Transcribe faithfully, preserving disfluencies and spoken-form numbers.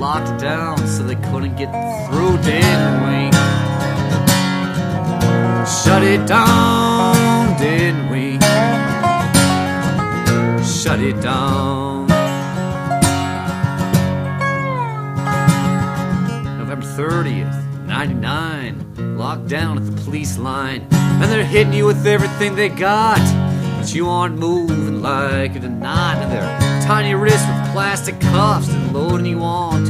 locked it down so they couldn't get through, didn't we? Shut it down, didn't we? Shut it down. November thirtieth, ninety-nine, locked down at the police line, and they're hitting you with everything they got, but you aren't moving like it or not, and their tiny wrists with plastic cuffs and loading you on